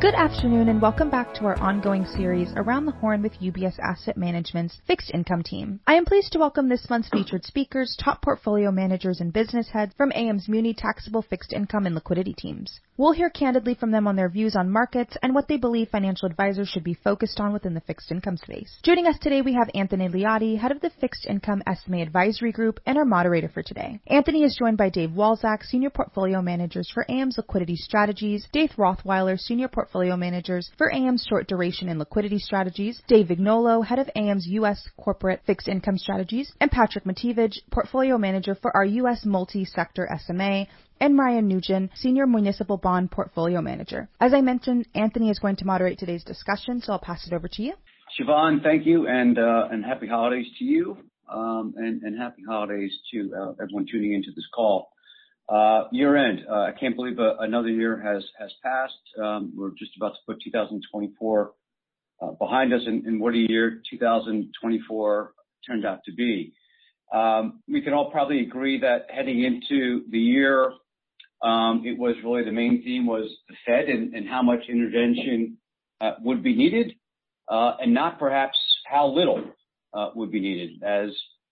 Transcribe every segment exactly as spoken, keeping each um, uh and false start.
Good afternoon and welcome back to our ongoing series Around the Horn with U B S Asset Management's Fixed Income Team. I am pleased to welcome this month's featured speakers, top portfolio managers and business heads from A M's Muni Taxable Fixed Income and Liquidity teams. We'll hear candidly from them on their views on markets and what they believe financial advisors should be focused on within the fixed income space. Joining us today, we have Anthony Liotti, head of the Fixed Income S M A Advisory Group and our moderator for today. Anthony is joined by Dave Walzak, senior portfolio managers for A M's Liquidity Strategies, Dave Rothweiler, senior portfolio managers for A M's Short Duration and Liquidity Strategies, Dave Vignolo, head of A M's U S Corporate Fixed Income Strategies, and Patrick Mativage, portfolio manager for our U S Multi-Sector S M A, and Ryan Nugent, Senior Municipal Bond Portfolio Manager. As I mentioned, Anthony is going to moderate today's discussion, so I'll pass it over to you. Siobhan, thank you, and uh, and happy holidays to you, um, and, and happy holidays to uh, everyone tuning into this call. Uh, year end, uh, I can't believe uh, another year has has passed. Um, we're just about to put two thousand twenty-four uh, behind us, and, and what a year two thousand twenty-four turned out to be. Um, we can all probably agree that heading into the year, Um, it was really the main theme was the Fed and, and how much intervention uh, would be needed, uh, and not perhaps how little uh, would be needed, as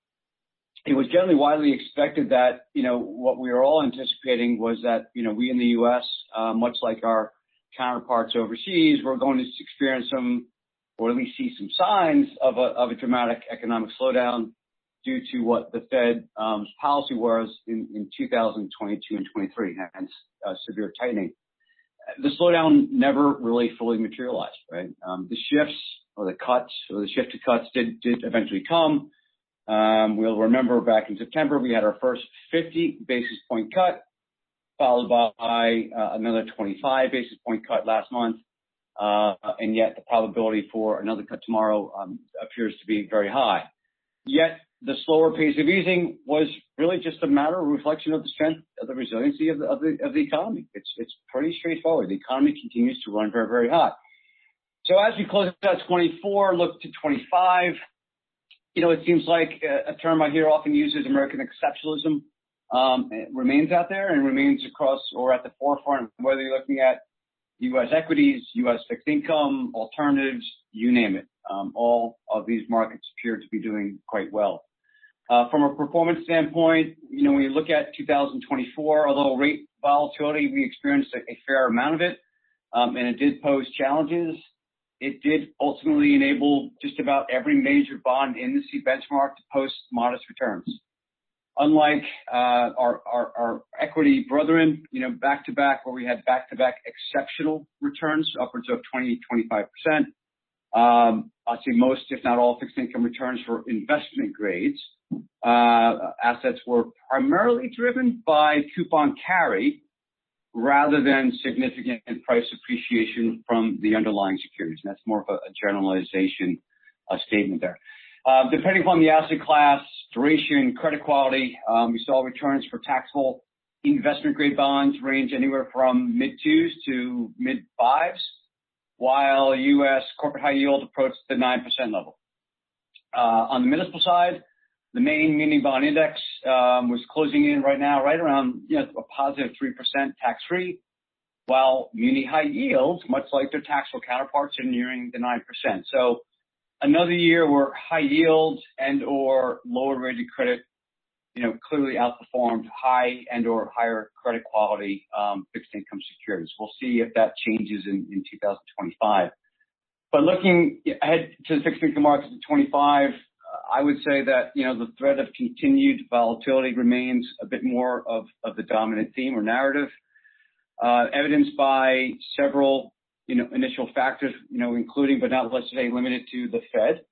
it was generally widely expected that, you know, what we were all anticipating was that, you know, we in the U S, uh, much like our counterparts overseas, were going to experience some, or at least see some signs of a, of a dramatic economic slowdown due to what the Fed's um, policy was in, in two thousand twenty-two and twenty-three, hence uh, severe tightening. The slowdown never really fully materialized, right? Um, the shifts or the cuts or the shift to cuts did, did eventually come. Um, we'll remember back in September, we had our first fifty basis point cut, followed by uh, another twenty-five basis point cut last month. Uh, and yet the probability for another cut tomorrow um, appears to be very high. Yet the slower pace of easing was really just a matter of reflection of the strength of the resiliency of the, of the, of the economy. It's, it's pretty straightforward. The economy continues to run very, very hot. So as we close out twenty-four, look to twenty-five, you know, it seems like a, a term I hear often used as American exceptionalism, um, it remains out there and remains across or at the forefront, whether you're looking at U S equities, U S fixed income, alternatives, you name it. Um, all of these markets appear to be doing quite well. Uh, from a performance standpoint, you know, when you look at two thousand twenty-four, although rate volatility, we experienced a, a fair amount of it, um, and it did pose challenges. It did ultimately enable just about every major bond industry benchmark to post modest returns. Unlike uh, our, our, our equity brethren, you know, back-to-back, where we had back-to-back exceptional returns, upwards of twenty, twenty-five percent. Um, I'd say most, if not all, fixed income returns for investment grades. Uh, assets were primarily driven by coupon carry rather than significant price appreciation from the underlying securities. And that's more of a, a generalization uh, statement there. Uh, depending upon the asset class, duration, credit quality, um, we saw returns for taxable investment grade bonds range anywhere from mid twos to mid fives, while U S corporate high yield approached the nine percent level. Uh, on the municipal side, the main muni bond index um, was closing in right now right around, you know, a positive three percent tax-free, while muni high yields, much like their taxable counterparts, are nearing the nine percent. So another year where high yield and or lower rated credit, you know, clearly outperformed high and or higher credit quality um, fixed income securities. We'll see if that changes in, in two thousand twenty-five. But looking ahead to the fixed income markets in twenty-five, uh, I would say that, you know, the threat of continued volatility remains a bit more of, of the dominant theme or narrative, uh, evidenced by several, you know, initial factors, you know, including but not, let's say, limited to the Fed.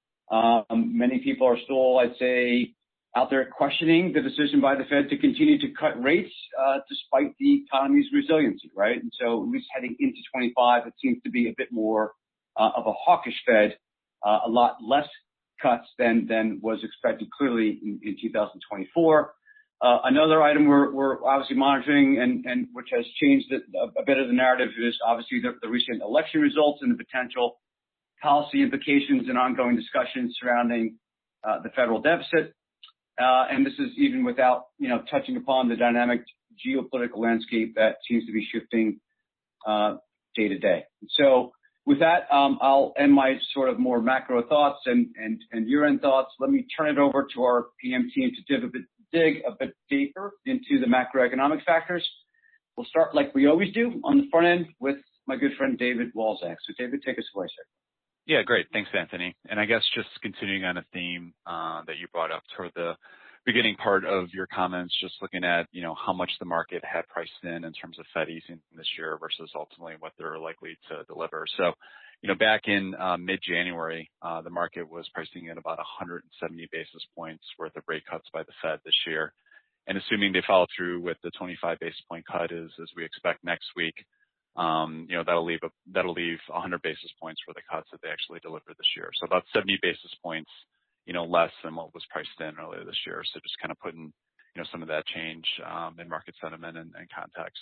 Um, many people are still, I'd say, out there questioning the decision by the Fed to continue to cut rates uh, despite the economy's resiliency, right? And so at least heading into twenty-five, it seems to be a bit more uh, of a hawkish Fed, uh, a lot less cuts than than was expected clearly in, in two thousand twenty-four. Uh, another item we're, we're obviously monitoring and, and which has changed a, a bit of the narrative is obviously the, the recent election results and the potential policy implications and ongoing discussions surrounding uh, the federal deficit. Uh, and this is even without, you know, touching upon the dynamic geopolitical landscape that seems to be shifting uh, day to day. So with that, um, I'll end my sort of more macro thoughts and, and, and year-end thoughts. Let me turn it over to our P M team to dig a bit, dig a bit deeper into the macroeconomic factors. We'll start like we always do on the front end with my good friend David Walczak. So David, take us away, sir. Yeah, great. Thanks, Anthony. And I guess just continuing on a theme uh, that you brought up toward the beginning part of your comments, just looking at, you know, how much the market had priced in in terms of Fed easing this year versus ultimately what they're likely to deliver. So, you know, back in uh, mid-January, uh, the market was pricing in about one hundred seventy basis points worth of rate cuts by the Fed this year. And assuming they follow through with the twenty-five basis point cut as, as we expect next week, Um, you know, that'll leave, a, that'll leave one hundred basis points for the cuts that they actually delivered this year. So about seventy basis points, you know, less than what was priced in earlier this year. So just kind of putting, you know, some of that change, um, in market sentiment and, and context.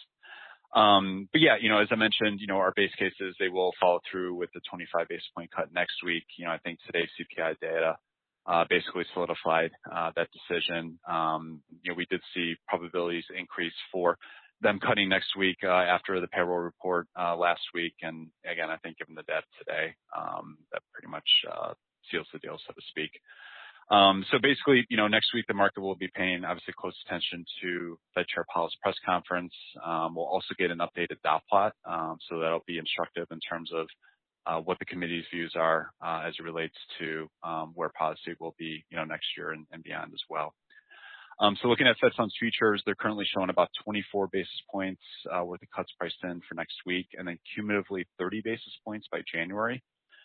Um, but yeah, you know, as I mentioned, you know, our base case is they will follow through with the twenty-five basis point cut next week. You know, I think today's C P I data, uh, basically solidified, uh, that decision. Um, you know, we did see probabilities increase for them cutting next week uh, after the payroll report uh, last week. And again, I think given the data today, um, that pretty much uh, seals the deal, so to speak. Um, so basically, you know, next week the market will be paying obviously close attention to Fed Chair Powell's press conference. Um, we'll also get an updated dot plot, um, so that'll be instructive in terms of uh, what the committee's views are uh, as it relates to um, where policy will be, you know, next year and, and beyond as well. Um, so looking at Fed Funds futures, they're currently showing about twenty-four basis points uh, worth of cuts priced in for next week, and then cumulatively thirty basis points by January.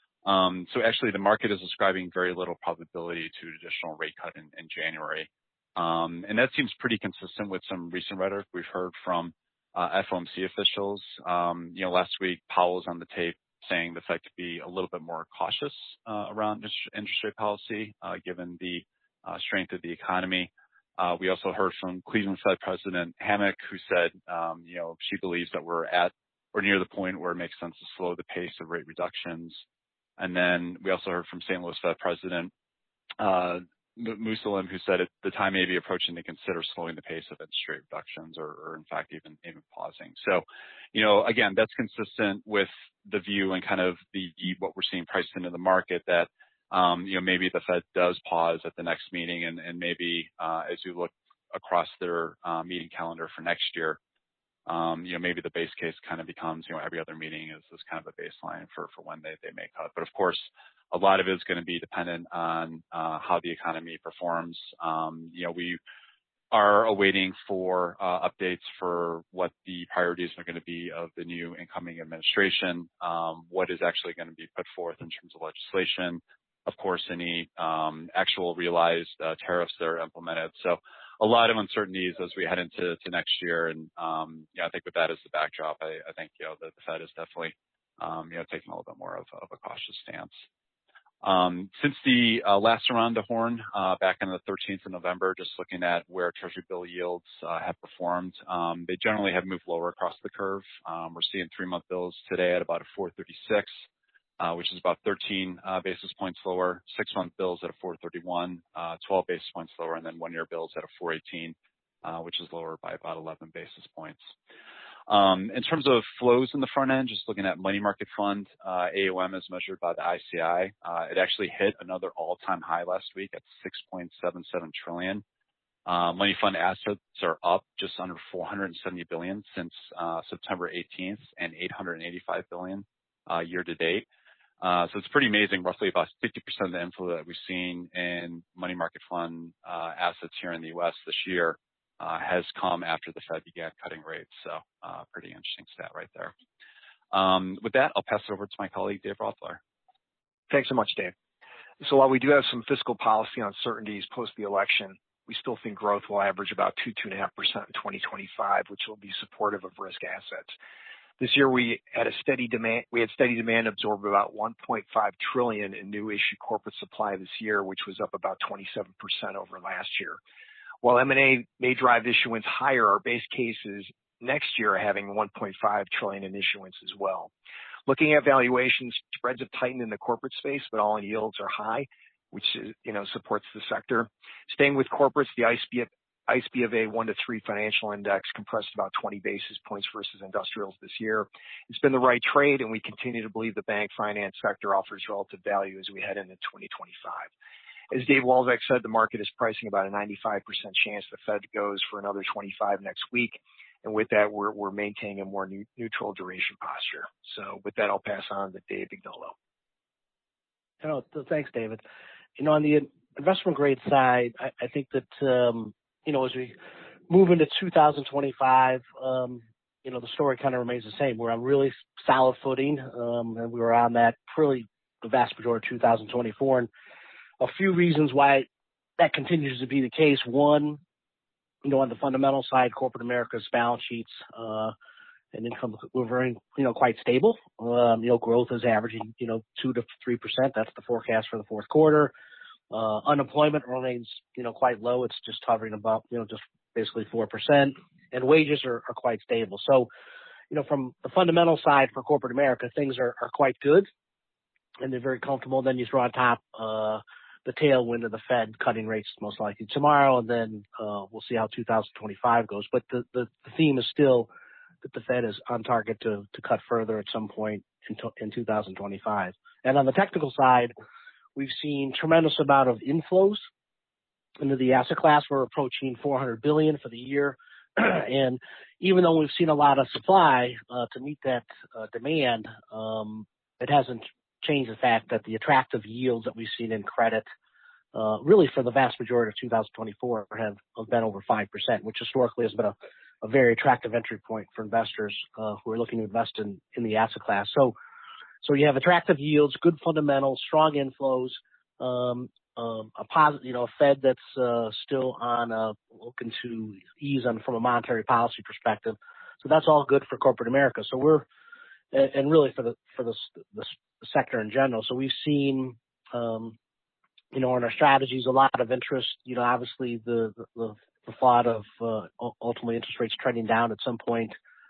Um, so actually, the market is ascribing very little probability to an additional rate cut in, in January, um, and that seems pretty consistent with some recent rhetoric we've heard from uh, F O M C officials. Um, you know, last week Powell was on the tape saying the Fed could be a little bit more cautious uh, around interest rate policy, uh, given the uh, strength of the economy. Uh, we also heard from Cleveland Fed President Hammack, who said, um, you know, she believes that we're at or near the point where it makes sense to slow the pace of rate reductions. And then we also heard from Saint Louis Fed President uh, Mussolem, who said it, the time may be approaching to consider slowing the pace of interest rate reductions, or, or in fact even even pausing. So, you know, again, that's consistent with the view and kind of the what we're seeing priced into the market that. Um, you know, maybe the Fed does pause at the next meeting, and, and maybe uh, as you look across their uh, meeting calendar for next year, um, you know, maybe the base case kind of becomes, you know, every other meeting is, is kind of a baseline for, for when they, they may cut. But of course, a lot of it is going to be dependent on uh, how the economy performs. Um, you know, we are awaiting for uh, updates for what the priorities are going to be of the new incoming administration, um, what is actually going to be put forth in terms of legislation. Of course, any um, actual realized uh, tariffs that are implemented. So a lot of uncertainties as we head into to next year. And, um, yeah, I think with that as the backdrop, I, I think, you know, the, the Fed is definitely, um, you know, taking a little bit more of, of a cautious stance. Um, since the uh, last around the horn uh, back on the thirteenth of November, just looking at where Treasury bill yields uh, have performed, um, they generally have moved lower across the curve. Um, we're seeing three-month bills today at about a four thirty-six. Uh, which is about thirteen uh, basis points lower, six-month bills at a four thirty-one, uh, twelve basis points lower, and then one-year bills at a four eighteen, uh, which is lower by about eleven basis points. Um, in terms of flows in the front end, just looking at money market fund, uh, A U M as measured by the I C I, uh, it actually hit another all-time high last week at six point seven seven trillion. Uh, money fund assets are up just under four hundred seventy billion since uh, September eighteenth, and eight hundred eighty-five billion uh, year to date. Uh, so it's pretty amazing. Roughly about fifty percent of the inflow that we've seen in money market fund uh, assets here in the U S this year uh, has come after the Fed began cutting rates. So uh, pretty interesting stat right there. Um, with that, I'll pass it over to my colleague, Dave Rothler. Thanks so much, Dave. So while we do have some fiscal policy uncertainties post the election, we still think growth will average about two, two and a half percent in twenty twenty-five, which will be supportive of risk assets. This year, we had a steady demand. We had steady demand absorb about one point five trillion in new issue corporate supply this year, which was up about twenty-seven percent over last year. While M and A may drive issuance higher, our base case is next year having one point five trillion in issuance as well. Looking at valuations, spreads have tightened in the corporate space, but all-in yields are high, which is, you know, supports the sector. Staying with corporates, the I C E ICE B of A one to three financial index compressed about twenty basis points versus industrials this year. It's been the right trade, and we continue to believe the bank finance sector offers relative value as we head into twenty twenty-five. As Dave Walczak said, the market is pricing about a ninety-five percent chance the Fed goes for another twenty-five next week. And with that, we're, we're maintaining a more new, neutral duration posture. So with that, I'll pass on to Dave Ignolo. You know, thanks, David. You know, on the investment grade side, I, I think that, um, you know, as we move into two thousand twenty-five, um, you know, the story kind of remains the same. We're on really solid footing, um, and we were on that really the vast majority of two thousand twenty-four. And a few reasons why that continues to be the case. One, you know, on the fundamental side, corporate America's balance sheets, uh, and income were very, you know, quite stable. Um, you know, growth is averaging, you know, two to three percent. That's the forecast for the fourth quarter. Uh, unemployment remains, you know, quite low. It's just hovering about, you know, just basically four percent, and wages are, are quite stable. So, you know, from the fundamental side for corporate America, things are, are quite good, and they're very comfortable. Then you throw on top, uh, the tailwind of the Fed cutting rates most likely tomorrow, and then uh, we'll see how two thousand twenty-five goes. But the, the, the theme is still that the Fed is on target to, to cut further at some point in, to, in two thousand twenty-five. And on the technical side, we've seen tremendous amount of inflows into the asset class. We're approaching four hundred billion dollars for the year. And even though we've seen a lot of supply uh, to meet that uh, demand, um, it hasn't change the fact that the attractive yields that we've seen in credit, uh, really for the vast majority of two thousand twenty-four have, have been over five percent, which historically has been a, a very attractive entry point for investors, uh, who are looking to invest in, in the asset class. So, so you have attractive yields, good fundamentals, strong inflows, um, um, a positive, you know, a Fed that's, uh, still on, uh, looking to ease on from a monetary policy perspective. So that's all good for corporate America. So we're, and really for the, for the, the the sector in general. So we've seen, um, you know, in our strategies, a lot of interest, you know, obviously the, the, the thought of, uh, ultimately interest rates trending down at some point,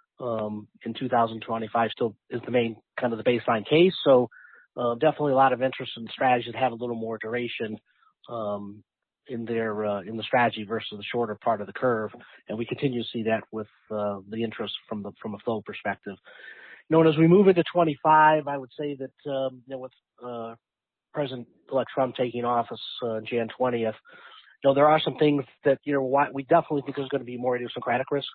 um, in two thousand twenty-five still is the main kind of the baseline case. So, uh, definitely a lot of interest in strategies that have a little more duration, um, in their, uh, in the strategy versus the shorter part of the curve. And we continue to see that with, uh, the interest from the, from a flow perspective. You know, and as we move into twenty-five, I would say that, um, you know, with, uh, President-elect Trump taking office, uh, January twentieth, you know, there are some things that, you know, why, we definitely think there's going to be more idiosyncratic risk.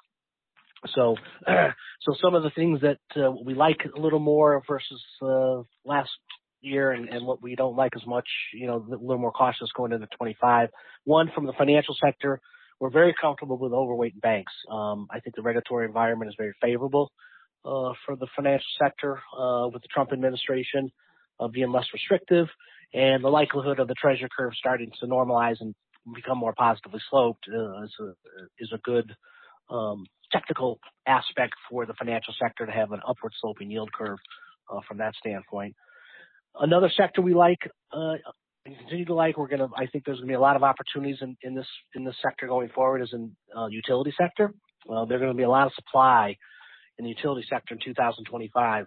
So, uh, so some of the things that, uh, we like a little more versus, uh, last year and, and what we don't like as much, you know, a little more cautious going into twenty-five. One, from the financial sector, we're very comfortable with overweight banks. Um, I think the regulatory environment is very favorable Uh, for the financial sector, uh, with the Trump administration, uh, being less restrictive, and the likelihood of the treasury curve starting to normalize and become more positively sloped, uh, is a, is a good, um, technical aspect for the financial sector to have an upward sloping yield curve, uh, from that standpoint. Another sector we like, uh, and continue to like, we're going to, I think there's going to be a lot of opportunities in, in this, in this sector going forward is in, uh, utility sector. Uh, there's going to be a lot of supply in the utility sector in two thousand twenty-five.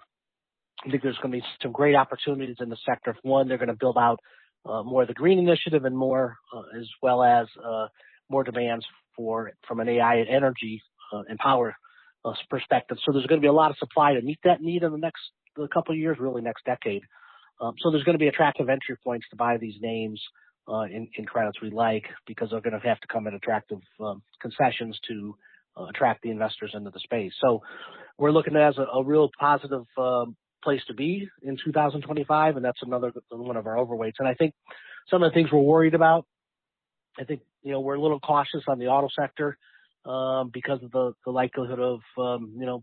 I think there's going to be some great opportunities in the sector. One, they're going to build out uh, more of the green initiative and more, uh, as well as uh, more demands for from an A I and energy uh, and power uh, perspective. So there's going to be a lot of supply to meet that need in the next uh, couple of years, really next decade. Um, so there's going to be attractive entry points to buy these names uh, in, in credits we like, because they're going to have to come at attractive um, concessions to uh, attract the investors into the space. So we're looking at it as a, a real positive um, place to be in two thousand twenty-five, and that's another one of our overweights. And I think some of the things we're worried about, I think, you know, we're a little cautious on the auto sector um, because of the, the likelihood of, um, you know,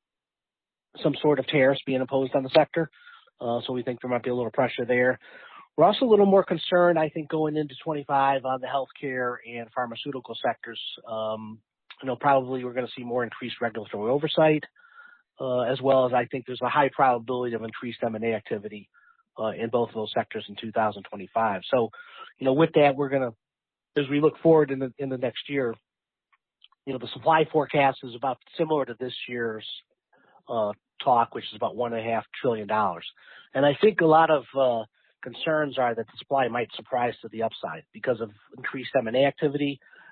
some sort of tariffs being imposed on the sector. Uh, so we think there might be a little pressure there. We're also a little more concerned, I think, going into twenty-five on the healthcare and pharmaceutical sectors. Um, you know, probably we're going to see more increased regulatory oversight, uh, as well as I think there's a high probability of increased M and A activity uh, in both of those sectors in two thousand twenty-five. So, you know, with that, we're going to, as we look forward in the in the next year, you know, the supply forecast is about similar to this year's uh, talk, which is about one and a half trillion dollars. And I think a lot of uh, concerns are that the supply might surprise to the upside because of increased M and A activity.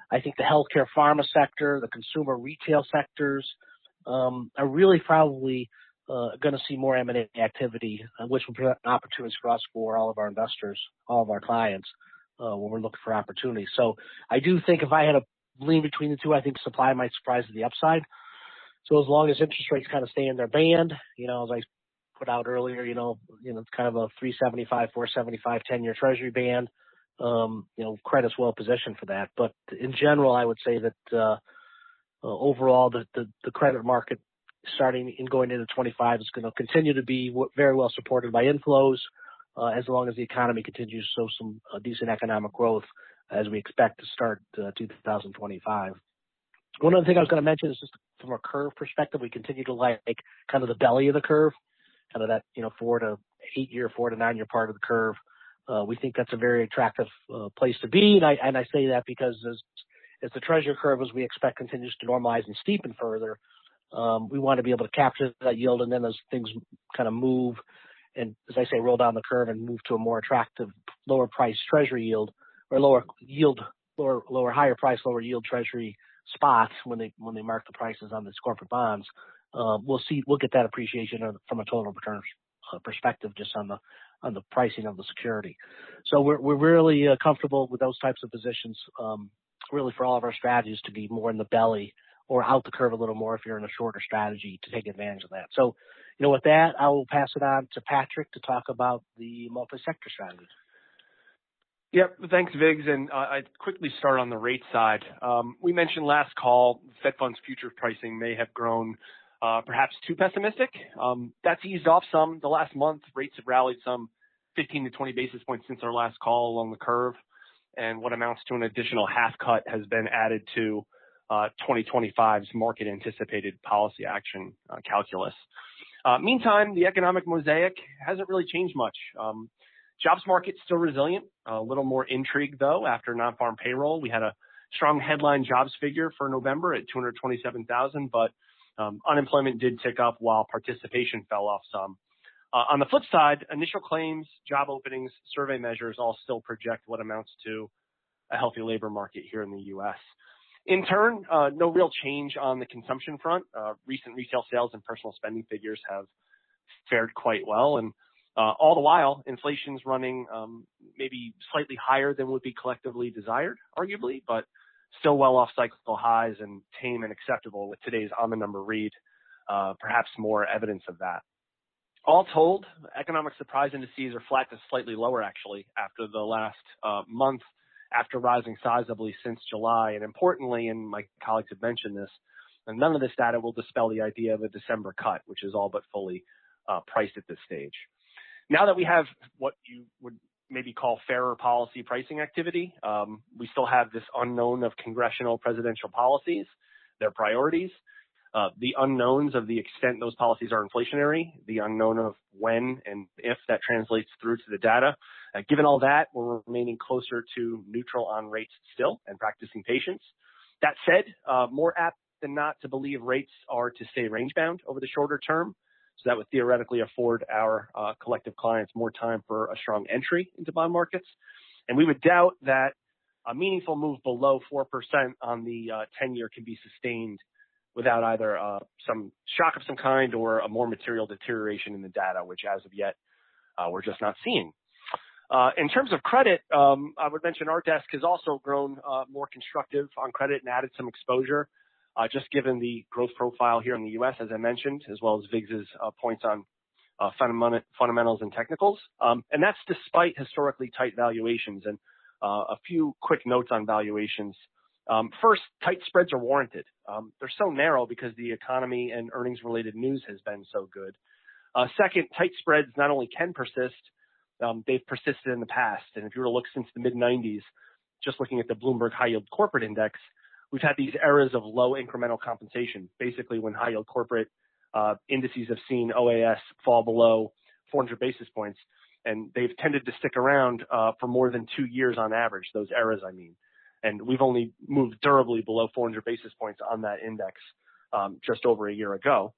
I think the healthcare pharma sector, the consumer retail sectors, um, are really probably uh, going to see more M and A activity, uh, which will present opportunities for us, for all of our investors, all of our clients, uh, when we're looking for opportunities. So I do think if I had to lean between the two, I think supply might surprise to the upside. So as long as interest rates kind of stay in their band, you know, as I put out earlier, you know, you know, it's kind of a three seventy-five, four seventy-five ten-year Treasury band. Um, you know, credit's well positioned for that. But in general, I would say that uh, uh, overall, the, the the credit market starting in going into twenty-five is going to continue to be w- very well supported by inflows, uh, as long as the economy continues to show some uh, decent economic growth, as we expect to start uh, two thousand twenty-five. One other thing I was going to mention is just from a curve perspective, we continue to like kind of the belly of the curve, kind of that, you know, four to eight year, four to nine year part of the curve. Uh, we think that's a very attractive uh, place to be. And I, and I say that because as, as the treasury curve, as we expect, continues to normalize and steepen further, um, we want to be able to capture that yield. And then as things kind of move and, as I say, roll down the curve and move to a more attractive, lower price treasury yield, or lower yield, lower, lower, higher price, lower yield treasury spots when they, when they mark the prices on these corporate bonds, uh, we'll see, we'll get that appreciation from a total return uh, perspective just on the, on the pricing of the security. So we're, we're really uh, comfortable with those types of positions, um, really for all of our strategies to be more in the belly or out the curve a little more if you're in a shorter strategy to take advantage of that. So, you know, with that, I will pass it on to Patrick to talk about the multi-sector strategy. Yep. Thanks, Viggs. And uh, I'd quickly start on the rate side. Um, we mentioned last call, Fed funds futures pricing may have grown uh, perhaps too pessimistic. Um, that's eased off some. The last month, rates have rallied some fifteen to twenty basis points since our last call along the curve. And what amounts to an additional half cut has been added to uh, twenty twenty-five's market anticipated policy action uh, calculus. Uh, meantime, the economic mosaic hasn't really changed much. Um, Jobs market still resilient, a little more intrigue though after non-farm payroll. We had a strong headline jobs figure for November at two hundred twenty-seven thousand, but um, unemployment did tick up while participation fell off some. Uh, on the flip side, initial claims, job openings, survey measures all still project what amounts to a healthy labor market here in the U S. In turn, uh, no real change on the consumption front. Uh, recent retail sales and personal spending figures have fared quite well, and Uh, all the while, inflation's running um, maybe slightly higher than would be collectively desired, arguably, but still well off cyclical highs and tame and acceptable with today's on the number read, uh, perhaps more evidence of that. All told, economic surprise indices are flat to slightly lower, actually, after the last uh, month, after rising sizably since July. And importantly, and my colleagues have mentioned this, and none of this data will dispel the idea of a December cut, which is all but fully uh, priced at this stage. Now that we have what you would maybe call fairer policy pricing activity, um, we still have this unknown of congressional presidential policies, their priorities, uh, the unknowns of the extent those policies are inflationary, the unknown of when and if that translates through to the data. Uh, given all that, we're remaining closer to neutral on rates still and practicing patience. That said, uh, more apt than not to believe rates are to stay range bound over the shorter term. So that would theoretically afford our uh, collective clients more time for a strong entry into bond markets. And we would doubt that a meaningful move below four percent on the uh, ten-year can be sustained without either uh, some shock of some kind or a more material deterioration in the data, which as of yet uh, we're just not seeing. Uh, in terms of credit, um, I would mention our desk has also grown uh, more constructive on credit and added some exposure. Uh, just given the growth profile here in the U S, as I mentioned, as well as Viggs's uh, points on uh, fundament- fundamentals and technicals. Um, and that's despite historically tight valuations. And uh, a few quick notes on valuations. Um, first, tight spreads are warranted. Um, they're so narrow because the economy and earnings-related news has been so good. Uh, second, tight spreads not only can persist, um, they've persisted in the past. And if you were to look since the mid nineties, just looking at the Bloomberg High Yield Corporate Index, we've had these eras of low incremental compensation, basically when high yield corporate uh, indices have seen O A S fall below four hundred basis points, and they've tended to stick around uh, for more than two years on average, those eras, I mean. And we've only moved durably below four hundred basis points on that index um, just over a year ago.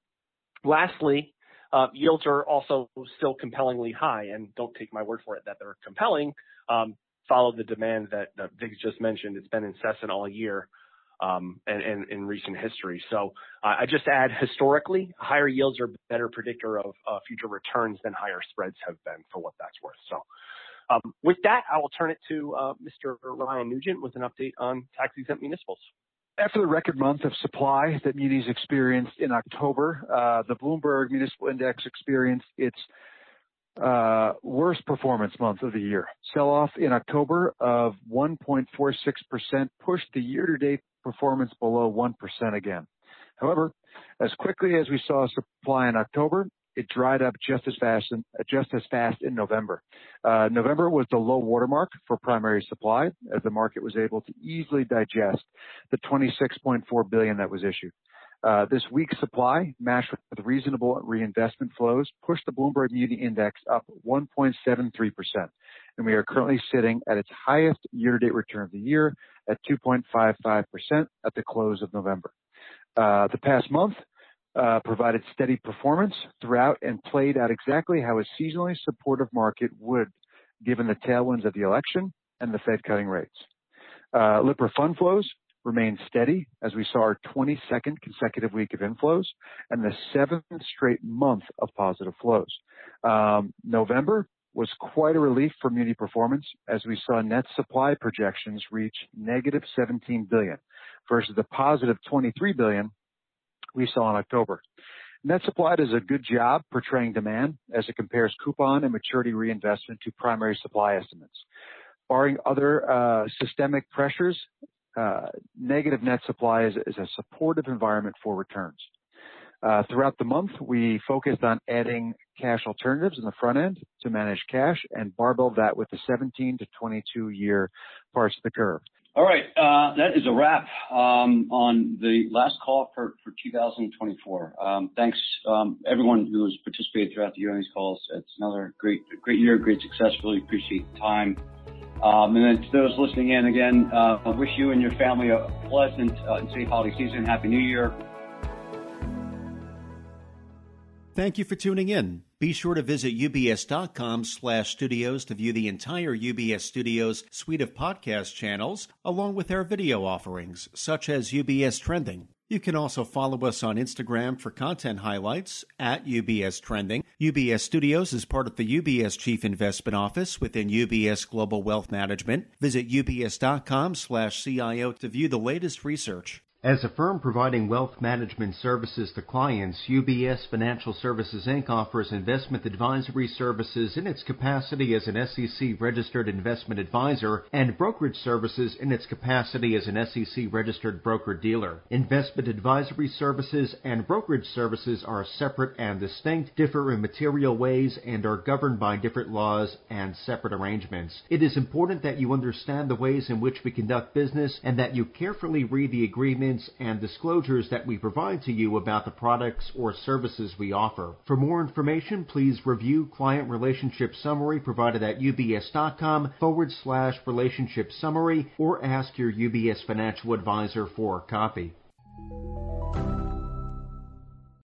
Lastly, uh, yields are also still compellingly high, and don't take my word for it that they're compelling. Um, followed the demand that, that Vic just mentioned. It's been incessant all year. Um, and, and in recent history. So uh, I just add historically, higher yields are a better predictor of uh, future returns than higher spreads have been, for what that's worth. So um, with that, I will turn it to uh, Mister Ryan Nugent with an update on tax-exempt municipals. After the record month of supply that munis experienced in October, uh, the Bloomberg Municipal Index experienced its uh, worst performance month of the year. Sell-off in October of one point four six percent pushed the year-to-date performance below one percent again. However, as quickly as we saw supply in October, it dried up just as fast in, just as fast in November. Uh, November was the low watermark for primary supply, as the market was able to easily digest the twenty-six point four billion dollars that was issued. Uh, this weak supply, matched with reasonable reinvestment flows, pushed the Bloomberg Muni Index up one point seven three percent, and we are currently sitting at its highest year-to-date return of the year at two point five five percent at the close of November. Uh, the past month uh, provided steady performance throughout and played out exactly how a seasonally supportive market would, given the tailwinds of the election and the Fed cutting rates. Uh, Lipper fund flows remained steady as we saw our twenty-second consecutive week of inflows and the seventh straight month of positive flows. Um, November was quite a relief for muni performance as we saw net supply projections reach negative seventeen billion dollars versus the positive twenty-three billion dollars we saw in October. Net supply does a good job portraying demand as it compares coupon and maturity reinvestment to primary supply estimates. Barring other uh, systemic pressures, uh, negative net supply is, is a supportive environment for returns. Uh, throughout the month, we focused on adding cash alternatives in the front end to manage cash and barbelled that with the seventeen to twenty-two year parts of the curve. All right, uh, that is a wrap um, on the last call for, for two thousand twenty-four. Um, thanks um, everyone who has participated throughout the year on these calls. It's another great, great year, great success. Really appreciate the time. Um, and then to those listening in again, uh, I wish you and your family a pleasant uh, and safe holiday season. Happy New Year. Thank you for tuning in. Be sure to visit ubs.com slash studios to view the entire U B S Studios suite of podcast channels, along with our video offerings, such as U B S Trending. You can also follow us on Instagram for content highlights at U B S Trending. U B S Studios is part of the U B S Chief Investment Office within U B S Global Wealth Management. Visit ubs.com slash CIO to view the latest research. As a firm providing wealth management services to clients, U B S Financial Services, Incorporated offers investment advisory services in its capacity as an S E C-registered investment advisor and brokerage services in its capacity as an S E C-registered broker-dealer. Investment advisory services and brokerage services are separate and distinct, differ in material ways, and are governed by different laws and separate arrangements. It is important that you understand the ways in which we conduct business and that you carefully read the agreement and disclosures that we provide to you about the products or services we offer. For more information, please review Client Relationship Summary provided at ubs.com forward slash relationship summary or ask your U B S financial advisor for a copy.